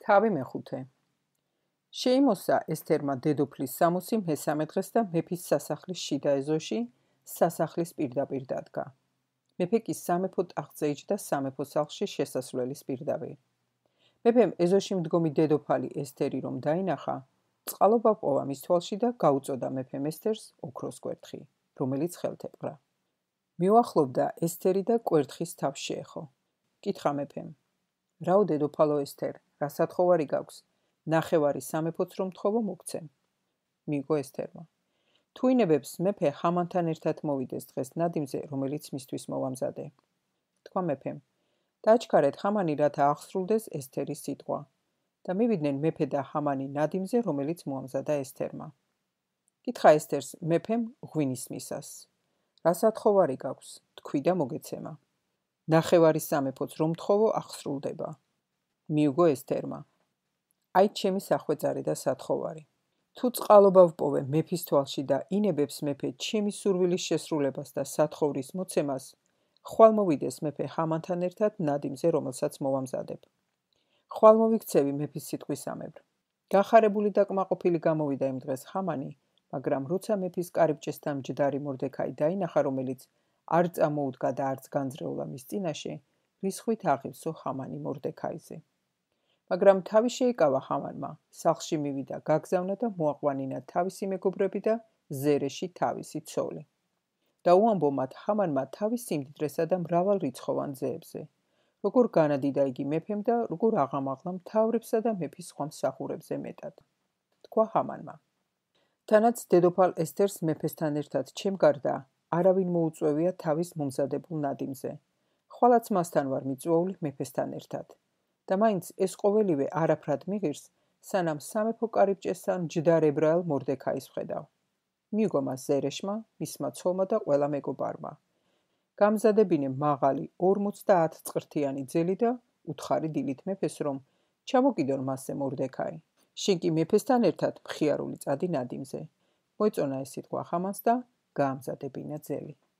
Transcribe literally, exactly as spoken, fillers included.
თავი მეხუთე. შეიმოსა ესთერმა დედოფლის სამოსი მესამე დღეს და მეფის სასახლის შიდა ეზოში სასახლის პირდაპირ დადგა. მეფე კი სამეფო ტახტზე იჯდა სამეფო სახლში შესასვლელის პირდაპირ. მეფემ ეზოში მდგომი დედოფალი ესთერი რომ დაინახა, წყალობა პოვა მის თვალში და გაუწოდა მეფემ ესთერს ოქროს კვერთხი, რომელიც ხელთ ეპყრა. მიუახლოვდა ესთერი და კვერთხის თავს შეეხო. კითხა მეფემ: რაო დედოფალო ესთერ, რა სათხოვარი გაქვს? ნახევარი სამეფოც რომ თხოვო მოგცემ. მიიგო ესთერმა. თუ ინებებს მეფე ჰამანთან ერთად მოვიდეს დღეს ნადიმზე, რომელიც მისთვის მოვამზადე. თქვა მეფემ: დააჩქარეთ ჰამანი, რათა აღსრულდეს ესთერის სიტყვა და მივიდნენ მეფე და ჰამანი ნადიმზე, რომელიც მოამზადა ესთერმა. კითხა ესთერს მეფემ ღვინის მისას: რა სათხოვარი გაქვს? თქვი და მოგეცემა. ნახევარი სამეფოც რომ თხოვო აღსრულდება. მიუგო ესთერმა. აი ჩემი სახვეწარი და სათხოვარი. თუ წყალობა ვპოვე მეფის თვალში და ინებებს მეფე ჩემი სურვილის შესრულებას და სათხოვრის მოცემას, ხვალ მოვიდეს მეფე ჰამანთან ერთად ნადიმზე, რომელსაც მოვამზადებ. ხვალ მოვიქცევი მეფის სიტყვისამებრ. გახარებული და კმაყოფილი გამოვიდა იმ დღეს ჰამანი, მაგრამ როცა მეფის კარიბჭესთან მჯდარი მორდექაი დაინახა, რომელიც არ წამოუდგა და არც განძრეულა მის წინაშე, რისხვით აღივსო ჰამანი მორდექაიზე. მაგრამ თავი შეიკავა ჰამანმა, სახლში მივიდა, გაგზავნა და მოაყვანინა თავისი მეგობრები და ზერეში თავისი ცოლი. და უამბო მათ ჰამანმა თავის სიმდიდრესა და მრავალრიცხოვან ძეებზე, როგორ განადიდა იგი მეფემ და როგორ აღამაღლა მთავრებსა და მეფის სხვა მსახურებზე მეტად. თქვა ჰამანმა: თანაც დედოფალ ესთერს მეფესთან ერთად ჩემ გარდა არავინ მოუწვევია თავის მომზადებულ ნადიმზე. ხვალაც მასთან ვარ მიწვეული მეფესთან ერთად. და მაინც ეს ყოველივე არაფრად მიღირს, სანამ სამეფო კარიბჭესთან მჯდარ ებრაელ მორდექაის ვხედავ. მიიგო მას ზერეშმა, მისმა ცოლმა და ყველა მეგობარმა. გამზადებინე მაღალი ორმოცდაათ წრთიანი ძელი და უთხარი დილით მეფეს, რომ ჩამოკიდონ მასზე მორდექაი. შენ კი მეფესთან ერთად მხიარული წადი ნადიმზე. მოეწონა ეს სიტყვა ჰამანს და გაამზადებინა ძელი.